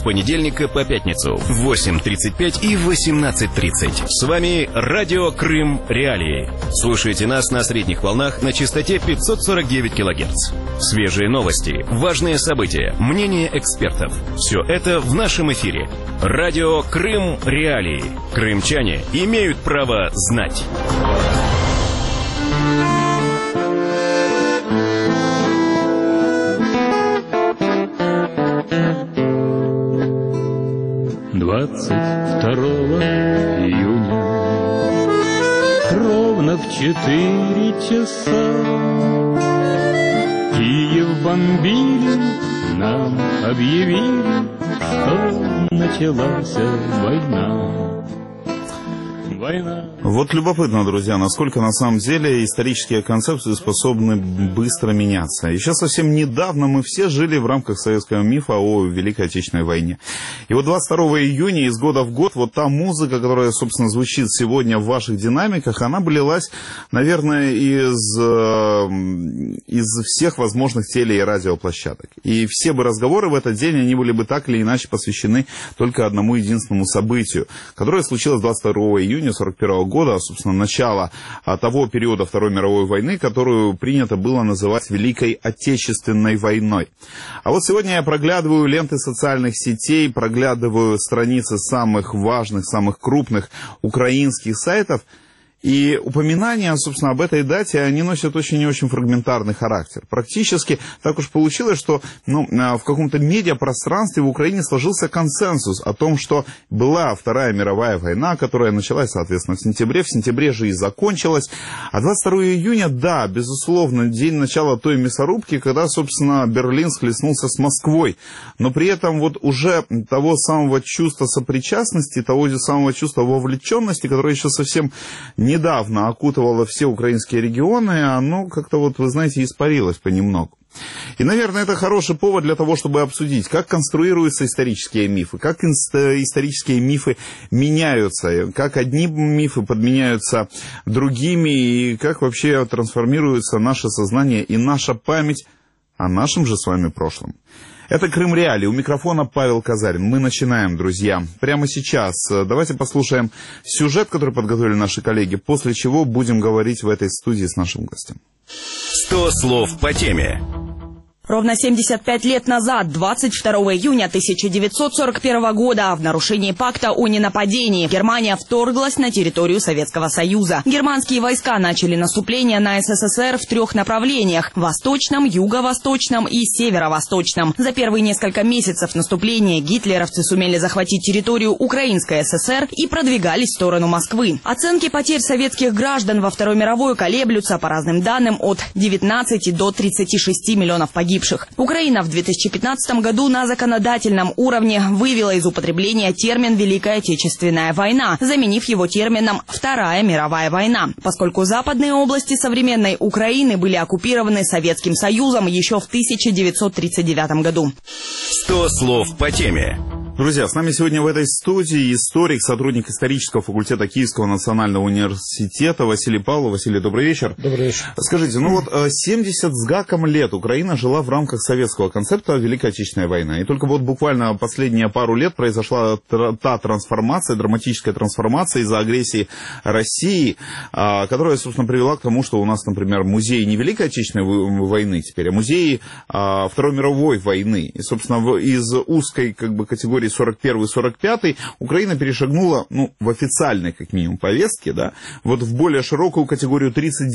с понедельника по пятницу в 8:35 и 18:30. С вами Радио Крым Реалии. Слушайте нас на средних волнах на частоте 549 кГц. Свежие новости, важные события, мнения экспертов. Все это в нашем эфире. Радио Крым Реалии. Крымчане имеют право знать. Июня ровно в 4 часа Киев бомбили, нам объявили, что началась война. Вот любопытно, друзья, насколько на самом деле исторические концепции способны быстро меняться. Еще совсем недавно мы все жили в рамках советского мифа о Великой Отечественной войне. И вот 22 июня из года в год вот та музыка, которая, собственно, звучит сегодня в ваших динамиках, она бы лилась, наверное, из всех возможных теле- и радиоплощадок. И все бы разговоры в этот день, они были бы так или иначе посвящены только одному единственному событию, которое случилось 22 июня 1941 года, собственно, начало того периода Второй мировой войны, которую принято было называть Великой Отечественной войной. А вот сегодня я проглядываю ленты социальных сетей, проглядываю страницы самых важных, самых крупных украинских сайтов, и упоминания, собственно, об этой дате, они носят очень и очень фрагментарный характер. Практически так уж получилось, что в каком-то медиапространстве в Украине сложился консенсус о том, что была Вторая мировая война, которая началась, соответственно, в сентябре же и закончилась. А 22 июня, да, безусловно, день начала той мясорубки, когда, собственно, Берлин схлестнулся с Москвой. Но при этом вот уже того самого чувства сопричастности, того же самого чувства вовлеченности, которое еще совсем недавно окутывало все украинские регионы, оно как-то, вот, вы знаете, испарилось понемногу. И, наверное, это хороший повод для того, чтобы обсудить, как конструируются исторические мифы, как исторические мифы меняются, как одни мифы подменяются другими, и как вообще трансформируется наше сознание и наша память о нашем же с вами прошлом. Это Крым Реалии. У микрофона Павел Казарин. Мы начинаем, друзья. Прямо сейчас давайте послушаем сюжет, который подготовили наши коллеги, после чего будем говорить в этой студии с нашим гостем. 100 слов по теме. Ровно 75 лет назад, 22 июня 1941 года, в нарушении пакта о ненападении, Германия вторглась на территорию Советского Союза. Германские войска начали наступление на СССР в 3 направлениях – восточном, юго-восточном и северо-восточном. За первые несколько месяцев наступления гитлеровцы сумели захватить территорию Украинской ССР и продвигались в сторону Москвы. Оценки потерь советских граждан во Второй мировой колеблются, по разным данным, от 19 до 36 миллионов погибших. Украина в 2015 году на законодательном уровне вывела из употребления термин «Великая Отечественная война», заменив его термином «Вторая мировая война», поскольку западные области современной Украины были оккупированы Советским Союзом еще в 1939 году. 100 слов по теме. Друзья, с нами сегодня в этой студии историк, сотрудник исторического факультета Киевского национального университета Василий Павлов. Василий, добрый вечер. Добрый вечер. Скажите, 70 с гаком лет Украина жила в рамках советского концепта Великой Отечественной войны. И только вот буквально последние пару лет произошла та трансформация, драматическая трансформация из-за агрессии России, которая, собственно, привела к тому, что у нас, например, музей не Великой Отечественной войны теперь, а музей Второй мировой войны. И, собственно, из узкой категории 41-45 Украина перешагнула, в официальной, как минимум, повестке, да, вот в более широкую категорию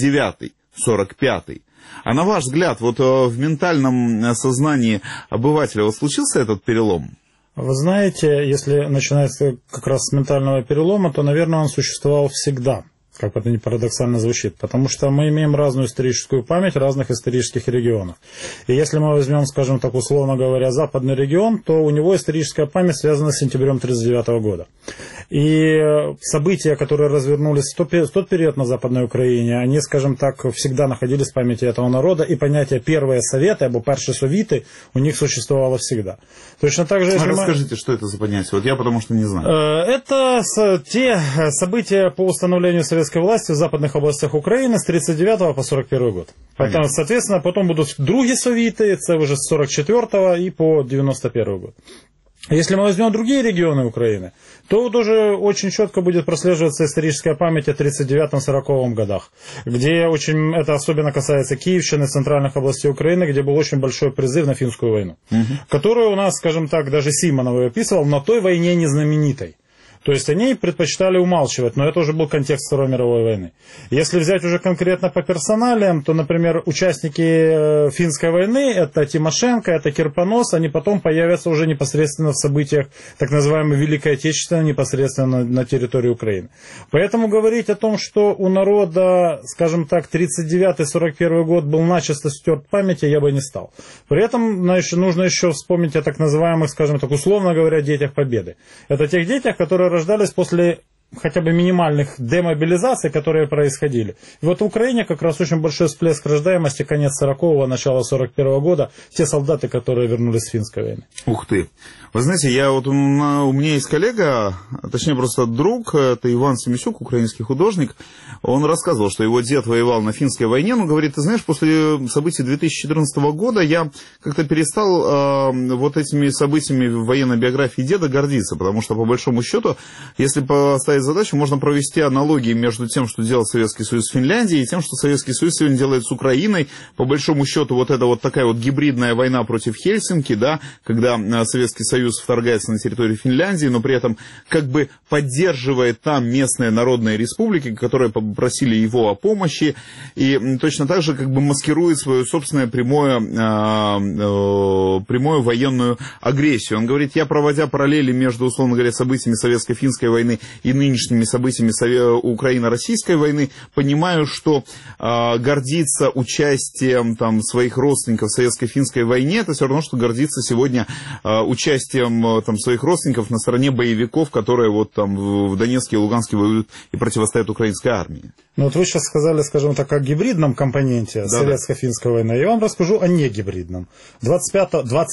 39-45. А на ваш взгляд, вот в ментальном сознании обывателя вот случился этот перелом? Вы знаете, если начинается как раз с ментального перелома, то, наверное, он существовал всегда. Как это не парадоксально звучит, потому что мы имеем разную историческую память разных исторических регионов. И если мы возьмем, скажем так, условно говоря, западный регион, то у него историческая память связана с сентябрем 1939 года. И события, которые развернулись в тот период на Западной Украине, они, скажем так, всегда находились в памяти этого народа, и понятие «первые советы» або «перші совіти» у них существовало всегда. Точно так же, расскажите, что это за понятие? Вот я потому что не знаю. Это те события по установлению советской власти в западных областях України з 39 по 41 год. Поэтому, соответственно, потом будут другі совіти, це вже з 44 і по 91 год. Если мы возьмем другие регионы Украины, то тоже очень четко будет прослеживаться историческая память о 1939-1940 годах, где очень, это особенно касается Киевщины, центральных областей Украины, где был очень большой призыв на финскую войну, которую у нас, скажем так, даже Симонов описывал, на той войне незнаменитой. То есть они предпочитали умалчивать, но это уже был контекст Второй мировой войны. Если взять уже конкретно по персоналиям, то, например, участники финской войны, это Тимошенко, это Кирпонос, они потом появятся уже непосредственно в событиях так называемой Великой Отечественной, непосредственно на территории Украины. Поэтому говорить о том, что у народа, скажем так, 39-41 год был начисто стерт в памяти, я бы не стал. При этом, значит, нужно еще вспомнить о так называемых, скажем так, условно говоря, детях Победы. Это тех детях, которые рождались после хотя бы минимальных демобилизаций, которые происходили. И вот в Украине как раз очень большой всплеск рождаемости, конец 40-го, начало 41-го года, те солдаты, которые вернулись с финской войны. Ух ты! Вы знаете, у меня есть коллега, точнее просто друг, это Иван Семисюк, украинский художник, он рассказывал, что его дед воевал на финской войне, но говорит, ты знаешь, после событий 2014 года я как-то перестал вот этими событиями в военной биографии деда гордиться, потому что по большому счету, если поставить задачу, можно провести аналогии между тем, что делал Советский Союз с Финляндией, и тем, что Советский Союз сегодня делает с Украиной. По большому счету, вот это вот такая вот гибридная война против Хельсинки, да, когда Советский Союз вторгается на территорию Финляндии, но при этом как бы поддерживает там местные народные республики, которые попросили его о помощи, и точно так же как бы маскирует свою собственную прямую военную агрессию. Он говорит, я, проводя параллели между, условно говоря, событиями Советско-финской войны и нынешними событиями Украино-российской войны, понимаю, что гордиться участием там своих родственников в советско-финской войне, это все равно, что гордиться сегодня участием там своих родственников на стороне боевиков, которые вот там в Донецке и Луганске воюют и противостоят украинской армии. Ну вот вы сейчас сказали, скажем так, о гибридном компоненте советско-финской войны. Я вам расскажу о негибридном. 25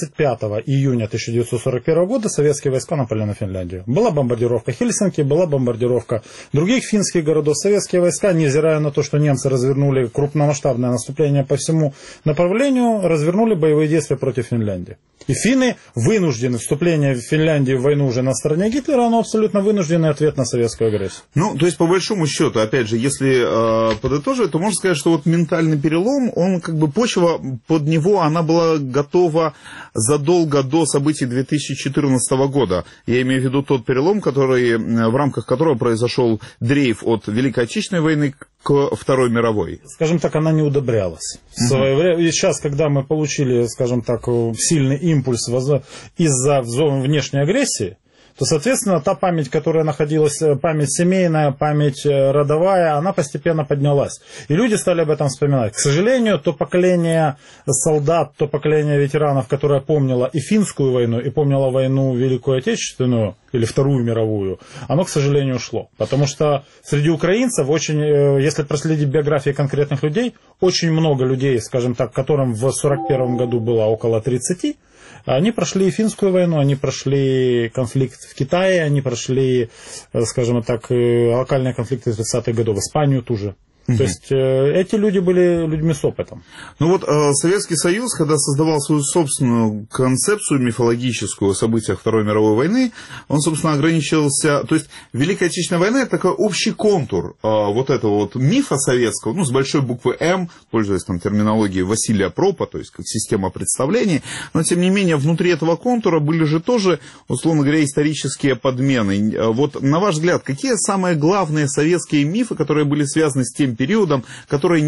июня 1941 года советские войска напали на Финляндию. Была бомбардировка Хельсинки, была бомбардировка других финских городов. Советские войска, невзирая на то, что немцы развернули крупномасштабное наступление по всему направлению, развернули боевые действия против Финляндии. И финны вынуждены, вступление Финляндии в войну уже на стороне Гитлера, оно абсолютно вынужденный ответ на советскую агрессию. Ну, то есть, по большому счету, опять же, если подытоживать, то можно сказать, что вот ментальный перелом, он как бы почва под него, она была готова задолго до событий 2014 года. Я имею в виду тот перелом, который, в рамках которого произошел дрейф от Великой Отечественной войны к Второй мировой. Скажем так, она не удобрялась. В свое время. И сейчас, когда мы получили, скажем так, сильный импульс из-за внешней агрессии, то, соответственно, та память, которая находилась, память семейная, память родовая, она постепенно поднялась. И люди стали об этом вспоминать. К сожалению, то поколение солдат, то поколение ветеранов, которое помнило и финскую войну, и помнило войну Великую Отечественную, или Вторую мировую, оно, к сожалению, ушло. Потому что среди украинцев, если проследить биографии конкретных людей, очень много людей, скажем так, которым в 1941 году было около 30, они прошли финскую войну, они прошли конфликт в Китае, они прошли, скажем так, локальные конфликты 30-х годов, Испанию ту же. То есть эти люди были людьми с опытом. Ну вот Советский Союз, когда создавал свою собственную концепцию мифологическую о событиях Второй мировой войны, он, собственно, ограничивался... То есть Великая Отечественная война — это такой общий контур вот этого вот мифа советского, ну, с большой буквы «М», пользуясь там терминологией Василия Пропа, то есть как система представлений. Но, тем не менее, внутри этого контура были же тоже, условно говоря, исторические подмены. Вот, на ваш взгляд, какие самые главные советские мифы, которые были связаны с тем периодом, которые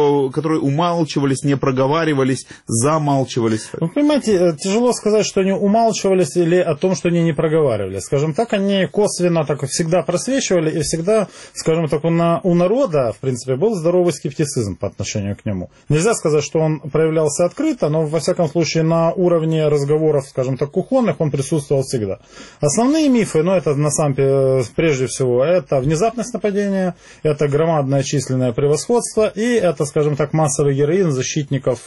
умалчивались, не проговаривались, замалчивались? Вы понимаете, тяжело сказать, что они умалчивались или о том, что они не проговаривались. Скажем так, они косвенно так всегда просвечивали, и всегда, скажем так, у народа, в принципе, был здоровый скептицизм по отношению к нему. Нельзя сказать, что он проявлялся открыто, но, во всяком случае, на уровне разговоров, скажем так, кухонных, он присутствовал всегда. Основные мифы, это прежде всего, это внезапность нападения, это громадная численность численное превосходство, и это, скажем так, массовый героизм защитников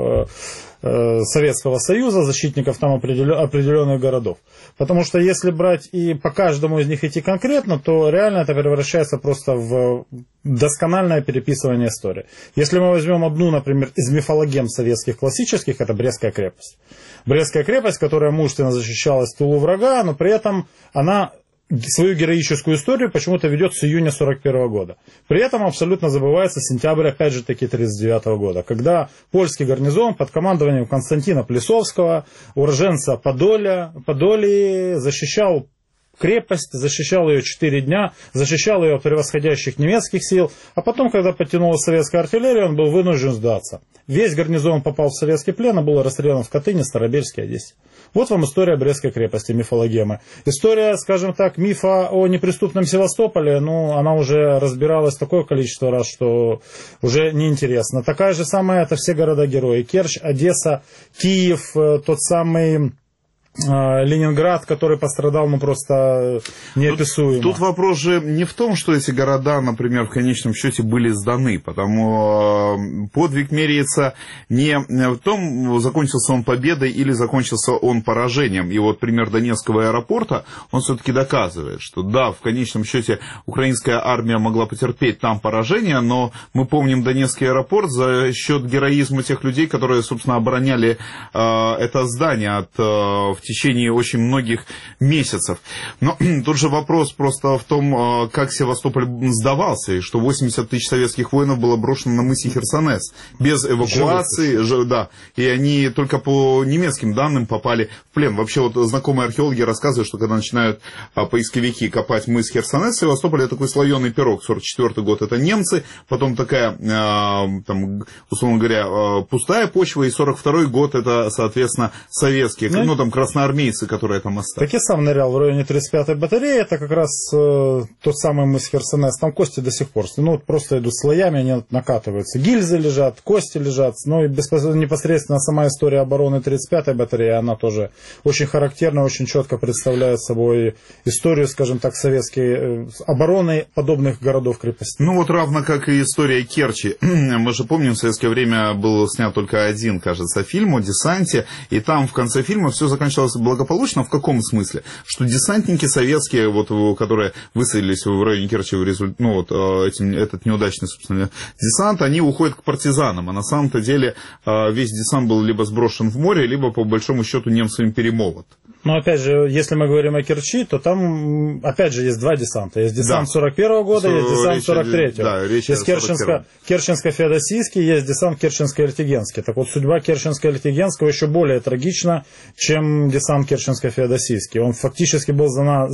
Советского Союза, защитников там определенных городов. Потому что если брать и по каждому из них идти конкретно, то реально это превращается просто в доскональное переписывание истории. Если мы возьмем одну, например, из мифологем советских классических, это Брестская крепость. Брестская крепость, которая мужественно защищалась в тылу врага, но при этом она свою героическую историю почему-то ведет с июня 1941 года. При этом абсолютно забывается сентябрь, опять же таки, 1939 года, когда польский гарнизон под командованием Константина Плесовского, уроженца Подолии, защищал крепость, защищал ее 4 дня, защищал ее от превосходящих немецких сил, а потом, когда подтянулась советская артиллерия, он был вынужден сдаться. Весь гарнизон попал в советский плен и был расстрелян в Катыни, Старобельске, Одессе. Вот вам история Брестской крепости, мифологемы. История, скажем так, мифа о неприступном Севастополе, ну, она уже разбиралась такое количество раз, что уже неинтересно. Такая же самая, это все города-герои. Керчь, Одесса, Киев, тот самый Ленинград, который пострадал, ну, просто неописуемо. Тут вопрос же не в том, что эти города, например, в конечном счете были сданы, потому подвиг меряется не в том, закончился он победой или закончился он поражением. И вот пример Донецкого аэропорта, он все-таки доказывает, что да, в конечном счете украинская армия могла потерпеть там поражение, но мы помним Донецкий аэропорт за счет героизма тех людей, которые, собственно, обороняли это здание в течение очень многих месяцев. Но тут же вопрос просто в том, как Севастополь сдавался, и что 80 тысяч советских воинов было брошено на мысе Херсонес без эвакуации, да, и они только по немецким данным попали в плен. Вообще вот знакомые археологи рассказывают, что когда начинают поисковики копать мыс Херсонес, Севастополь — это такой слоеный пирог. 44 год — это немцы, потом такая, там, условно говоря, пустая почва, и 42 год — это, соответственно, советские, ну, там, красноармейцы, которые там остались. Так я сам нырял в районе 35-й батареи, это как раз тот самый мыс Херсонес, там кости до сих пор, ну, вот просто идут слоями, они накатываются. Гильзы лежат, кости лежат, ну, и непосредственно сама история обороны 35-й батареи, она тоже очень характерна, очень четко представляет собой историю, скажем так, советской обороны подобных городов-крепостей. Ну, вот равно как и история Керчи. Мы же помним, в советское время был снят только один, кажется, фильм о десанте, и там в конце фильма все закончилось благополучно. В каком смысле? Что десантники советские, вот, которые высадились в районе Керчи в результате, ну, вот, этот неудачный, собственно, десант, они уходят к партизанам, а на самом-то деле весь десант был либо сброшен в море, либо, по большому счету, немцами перемолот. Но, опять же, если мы говорим о Керчи, то там, опять же, есть два десанта. Есть десант 41-го года, есть десант 43-го. Да, есть Керченско-Феодосийский, есть десант Керченско-Иртигенский. Так вот, судьба Керченско-Иртигенского еще более трагична, чем десант Керченско-Феодосийский. Он фактически был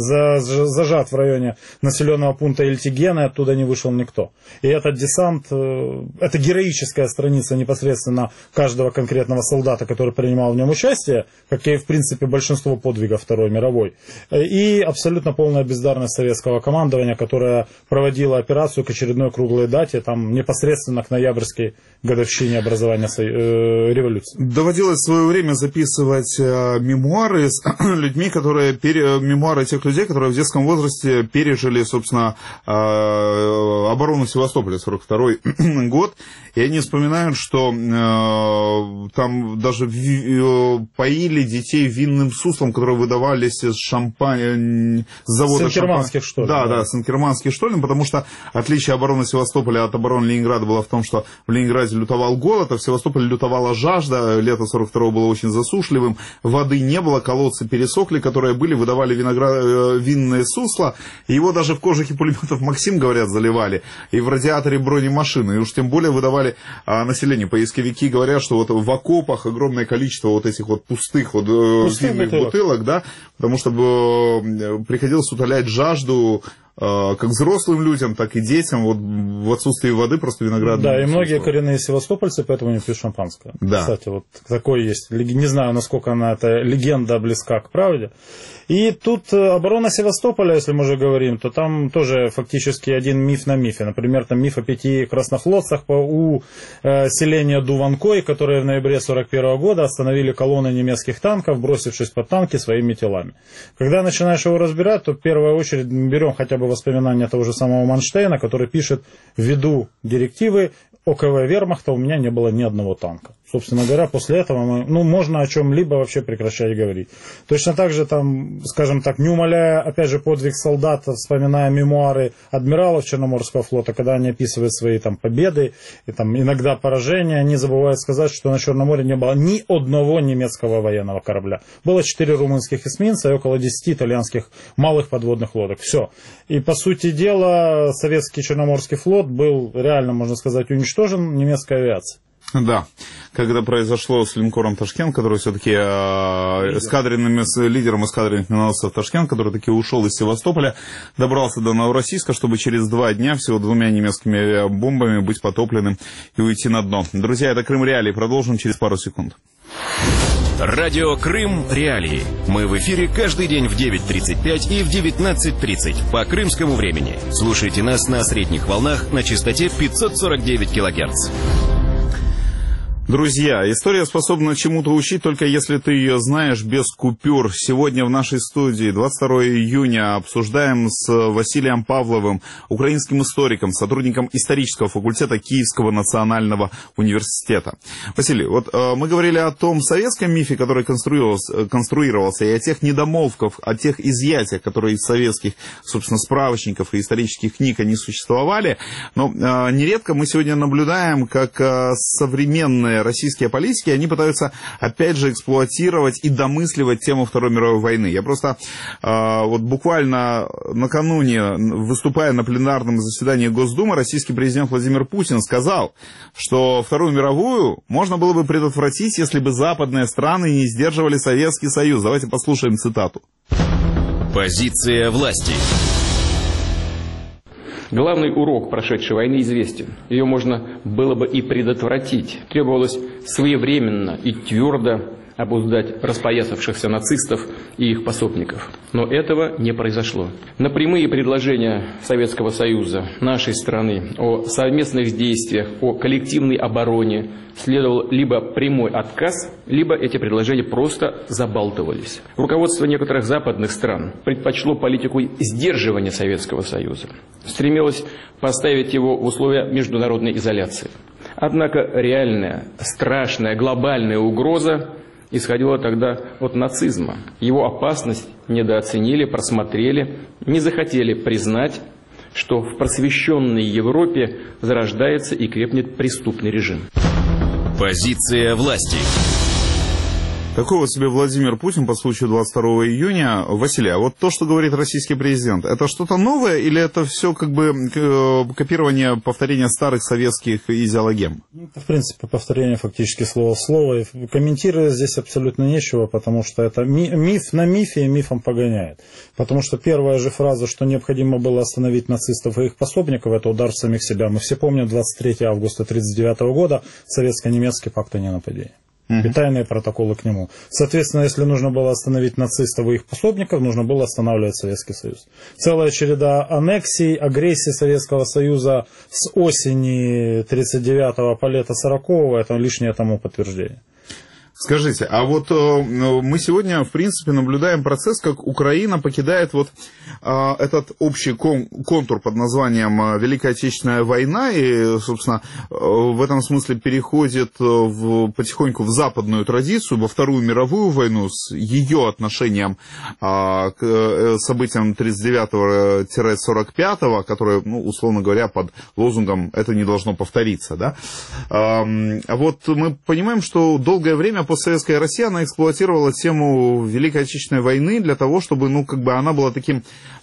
зажат в районе населенного пункта Ильтиген, и оттуда не вышел никто. И этот десант, это героическая страница непосредственно каждого конкретного солдата, который принимал в нем участие, как и, в принципе, большинство подвига Второй мировой. И абсолютно полная бездарность советского командования, которое проводило операцию к очередной круглой дате, там непосредственно к ноябрьской годовщине образования революции. Доводилось в свое время записывать мемуары с людьми, мемуары тех людей, которые в детском возрасте пережили, собственно, оборону Севастополя, 42 год. И они вспоминают, что там даже поили детей винным суслом, которые выдавались из шампань, с завода Сен-Керманских штолен. Да, Сен-Керманских штолен, потому что отличие обороны Севастополя от обороны Ленинграда было в том, что в Ленинграде лютовал голод, а в Севастополе лютовала жажда. Лето 42-го было очень засушливым, воды не было, колодцы пересохли, которые были, выдавали винное сусло. Его даже в кожухе пулеметов «Максим», говорят, заливали, и в радиаторе бронемашины, и уж тем более выдавали населению. Поисковики говорят, что вот в окопах огромное количество вот этих вот пустых винных бутылок, да, потому что приходилось утолять жажду как взрослым людям, так и детям, вот в отсутствии воды просто виноградное. Да, и многие коренные севастопольцы поэтому не пьют шампанское. Да. Кстати, вот такой есть, не знаю, насколько эта легенда близка к правде. И тут оборона Севастополя, если мы уже говорим, то там тоже фактически один миф на мифе. Например, там миф о 5 краснофлотцах у селения Дуванкой, которые в ноябре 1941 года остановили колонны немецких танков, бросившись под танки своими телами. Когда начинаешь его разбирать, то в первую очередь берем хотя бы воспоминания того же самого Манштейна, который пишет: ввиду директивы ОКВ вермахта у меня не было ни одного танка. Собственно говоря, после этого можно о чем-либо вообще прекращать говорить. Точно так же, там, скажем так, не умаляя, опять же, подвиг солдат, вспоминая мемуары адмиралов Черноморского флота, когда они описывают свои там победы и там иногда поражения, они забывают сказать, что на Черном море не было ни одного немецкого военного корабля. Было 4 румынских эсминца и около 10 итальянских малых подводных лодок. Все. И, по сути дела, советский Черноморский флот был реально, можно сказать, уничтожен немецкой авиацией. Да, когда произошло с линкором «Ташкент», который все-таки лидером эскадренных миноносцев «Ташкент», который таки ушел из Севастополя, добрался до Новороссийска, чтобы через 2 дня всего 2 немецкими авиабомбами быть потопленным и уйти на дно. Друзья, это Крым Реалии. Продолжим через пару секунд. Радио Крым Реалии. Мы в эфире каждый день в 9:35 и в 19:30 по крымскому времени. Слушайте нас на средних волнах на частоте 549 килогерц. Друзья, история способна чему-то учить, только если ты ее знаешь без купюр. Сегодня в нашей студии, 22 июня, обсуждаем с Василием Павловым, украинским историком, сотрудником исторического факультета Киевского национального университета. Василий, вот мы говорили о том советском мифе, который конструировался, и о тех недомолвках, о тех изъятиях, которые из советских, собственно, справочников и исторических книг они существовали. Но нередко мы сегодня наблюдаем, как современные российские политики, они пытаются, опять же, эксплуатировать и домысливать тему Второй мировой войны. Я просто вот буквально накануне, выступая на пленарном заседании Госдумы, российский президент Владимир Путин сказал, что Вторую мировую можно было бы предотвратить, если бы западные страны не сдерживали Советский Союз. Давайте послушаем цитату. Позиция власти. Главный урок прошедшей войны известен. Ее можно было бы и предотвратить. Требовалось своевременно и твердо обуздать распоясавшихся нацистов и их пособников. Но этого не произошло. На прямые предложения Советского Союза, нашей страны, о совместных действиях, о коллективной обороне следовал либо прямой отказ, либо эти предложения просто забалтывались. Руководство некоторых западных стран предпочло политику сдерживания Советского Союза, стремилось поставить его в условия международной изоляции. Однако реальная, страшная, глобальная угроза исходила тогда от нацизма. Его опасность недооценили, просмотрели, не захотели признать, что в просвещенной Европе зарождается и крепнет преступный режим. Позиция власти. Такой вот себе Владимир Путин по случаю 22 июня. Василий, а вот то, что говорит российский президент, это что-то новое или это все как бы копирование, повторение старых советских идеологем? Это, в принципе, повторение фактически слово в слово. И комментировать здесь абсолютно нечего, потому что это миф на мифе и мифом погоняет. Потому что первая же фраза, что необходимо было остановить нацистов и их пособников, это удар в самих себя. Мы все помним 23 августа 1939 года, советско-немецкий пакт о ненападении. И тайные протоколы к нему. Соответственно, если нужно было остановить нацистов и их пособников, нужно было останавливать Советский Союз. Целая череда аннексий, агрессий Советского Союза с осени 39-го по лето 40-го, это лишнее тому подтверждение. Скажите, а вот мы сегодня, в принципе, наблюдаем процесс, как Украина покидает вот этот общий контур под названием Великая Отечественная война и, собственно, в этом смысле переходит потихоньку в западную традицию, во Вторую мировую войну с ее отношением к событиям 39-45, которые, условно говоря, под лозунгом «это не должно повториться». Да? А вот мы понимаем, что долгое время постсоветская Россия, она эксплуатировала тему Великой Отечественной войны для того, чтобы, она была таким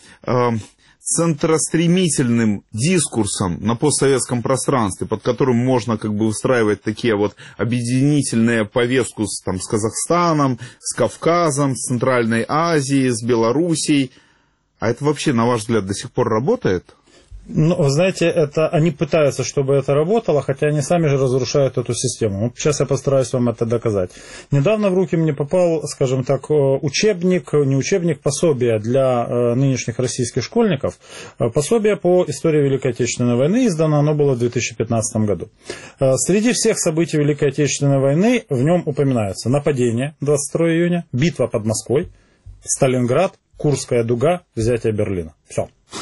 центростремительным дискурсом на постсоветском пространстве, под которым можно устраивать такие вот объединительные повестку с Казахстаном, с Кавказом, с Центральной Азией, с Белоруссией. А это вообще, на ваш взгляд, до сих пор работает? Вы знаете, они пытаются, чтобы это работало, хотя они сами же разрушают эту систему. Сейчас я постараюсь вам это доказать. Недавно в руки мне попал, скажем так, пособие для нынешних российских школьников. Пособие по истории Великой Отечественной войны, издано оно было в 2015 году. Среди всех событий Великой Отечественной войны в нем упоминаются нападение 22 июня, битва под Москвой, Сталинград, Курская дуга, взятие Берлина. Все.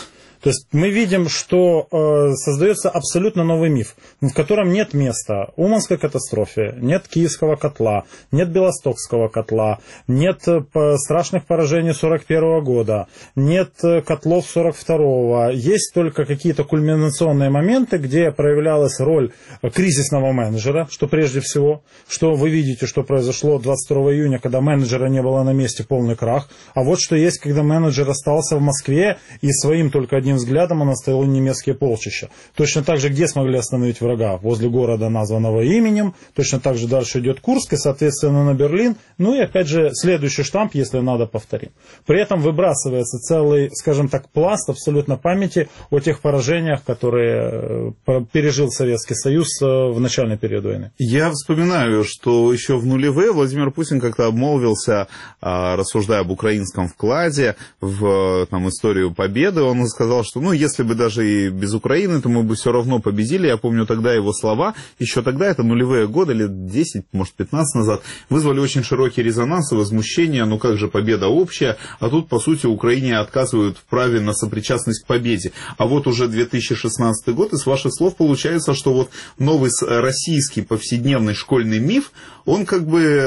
То есть мы видим, что создается абсолютно новый миф, в котором нет места Уманской катастрофе, нет Киевского котла, нет Белостокского котла, нет страшных поражений 1941 года, нет котлов 1942. Есть только какие-то кульминационные моменты, где проявлялась роль кризисного менеджера, что прежде всего, что вы видите, что произошло 22 июня, когда менеджера не было на месте, полный крах. А вот что есть, когда менеджер остался в Москве и своим только одним взглядом он оставил немецкие полчища. Точно так же, где смогли остановить врага? Возле города, названного именем. Точно так же дальше идет Курск и, соответственно, на Берлин. Ну и, опять же, следующий штамп, если надо, повторим. При этом выбрасывается целый, скажем так, пласт абсолютно памяти о тех поражениях, которые пережил Советский Союз в начальный период войны. Я вспоминаю, что еще в нулевые Владимир Путин как-то обмолвился, рассуждая об украинском вкладе в историю победы. Он сказал, что если бы даже и без Украины, то мы бы все равно победили. Я помню тогда его слова. Еще тогда, это нулевые годы, лет 10, может 15 назад, вызвали очень широкий резонанс и возмущение. Ну как же победа общая? А тут, по сути, Украине отказывают в праве на сопричастность к победе. А вот уже 2016 год, и с ваших слов получается, что вот новый российский повседневный школьный миф, он как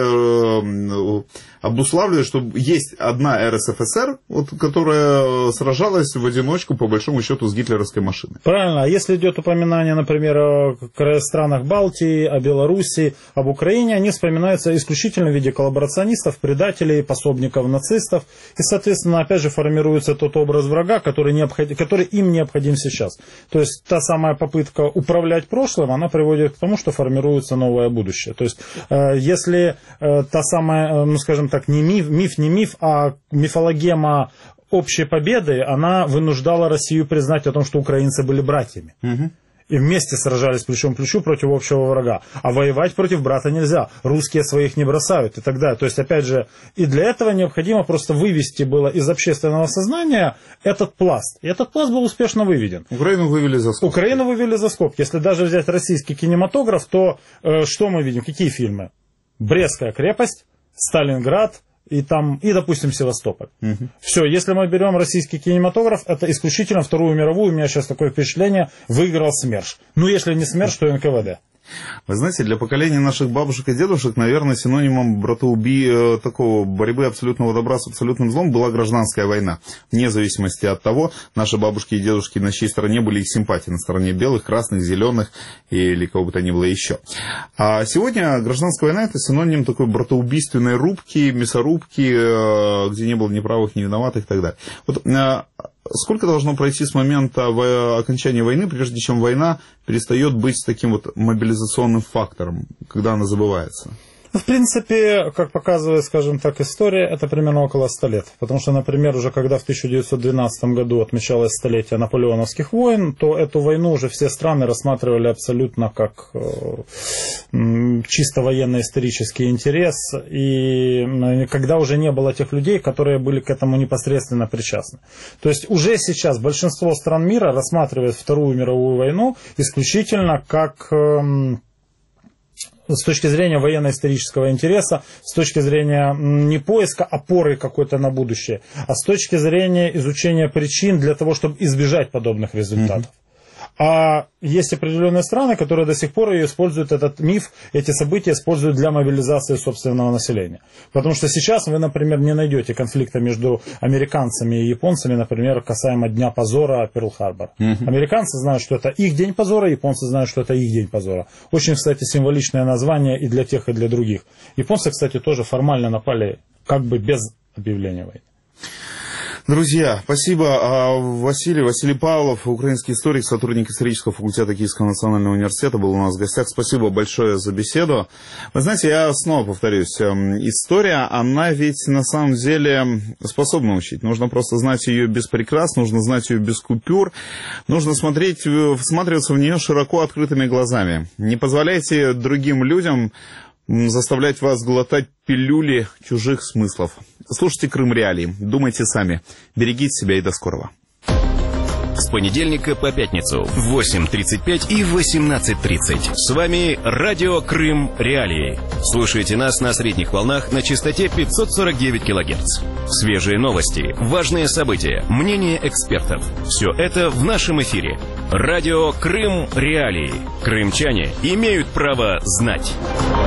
бы обуславливает, что есть одна РСФСР, которая сражалась в одиночку, по большому счету, с гитлеровской машиной. Правильно. А если идет упоминание, например, о странах Балтии, о Беларуси, об Украине, они вспоминаются исключительно в виде коллаборационистов, предателей, пособников нацистов. И, соответственно, опять же, формируется тот образ врага, который им необходим сейчас. То есть та самая попытка управлять прошлым, она приводит к тому, что формируется новое будущее. То есть если та самая, скажем так, не миф, а мифологема общей победы, она вынуждала Россию признать о том, что украинцы были братьями. Угу. И вместе сражались плечом к плечу против общего врага. А воевать против брата нельзя. Русские своих не бросают и так далее. То есть, опять же, и для этого необходимо просто вывести было из общественного сознания этот пласт. И этот пласт был успешно выведен. Украину вывели за скобки. Если даже взять российский кинематограф, то что мы видим? Какие фильмы? Брестская крепость, Сталинград, и допустим, Севастополь. Угу. Все, если мы берем российский кинематограф, это исключительно Вторую мировую, у меня сейчас такое впечатление, выиграл СМЕРШ. Ну, если не СМЕРШ, то НКВД. Вы знаете, для поколения наших бабушек и дедушек, наверное, синонимом такого борьбы абсолютного добра с абсолютным злом была гражданская война. Вне зависимости от того, наши бабушки и дедушки на чьей стороне были их симпатии. На стороне белых, красных, зеленых или кого бы то ни было еще. А сегодня гражданская война — это синоним такой братоубийственной рубки, мясорубки, где не было ни правых, ни виноватых и так далее. Вот сколько должно пройти с момента окончания войны, прежде чем война перестает быть таким вот мобилизационным фактором, когда она забывается? В принципе, как показывает, скажем так, история, это примерно около 100 лет. Потому что, например, уже когда в 1912 году отмечалось столетие наполеоновских войн, то эту войну уже все страны рассматривали абсолютно как чисто военно-исторический интерес. И когда уже не было тех людей, которые были к этому непосредственно причастны. То есть уже сейчас большинство стран мира рассматривает Вторую мировую войну исключительно как... с точки зрения военно-исторического интереса, с точки зрения не поиска опоры какой-то на будущее, а с точки зрения изучения причин для того, чтобы избежать подобных результатов. А есть определенные страны, которые до сих пор используют этот миф, эти события используют для мобилизации собственного населения. Потому что сейчас вы, например, не найдете конфликта между американцами и японцами, например, касаемо Дня позора Перл-Харбор. Американцы знают, что это их день позора, японцы знают, что это их день позора. Очень, кстати, символичное название и для тех, и для других. Японцы, кстати, тоже формально напали как бы без объявления войны. Друзья, спасибо. Василий Павлов, украинский историк, сотрудник исторического факультета Киевского национального университета, был у нас в гостях. Спасибо большое за беседу. Вы знаете, я снова повторюсь, история, она ведь на самом деле способна учить. Нужно просто знать ее без прикрас, нужно знать ее без купюр, нужно всматриваться в нее широко открытыми глазами. Не позволяйте другим людям заставлять вас глотать пилюли чужих смыслов. Слушайте Крым Реалии, думайте сами, берегите себя и до скорого. С понедельника по пятницу в 8:35 и 18:30. С вами Радио Крым Реалии. Слушайте нас на средних волнах на частоте 549 кГц. Свежие новости, важные события, мнения экспертов. Все это в нашем эфире. Радио Крым Реалии. Крымчане имеют право знать.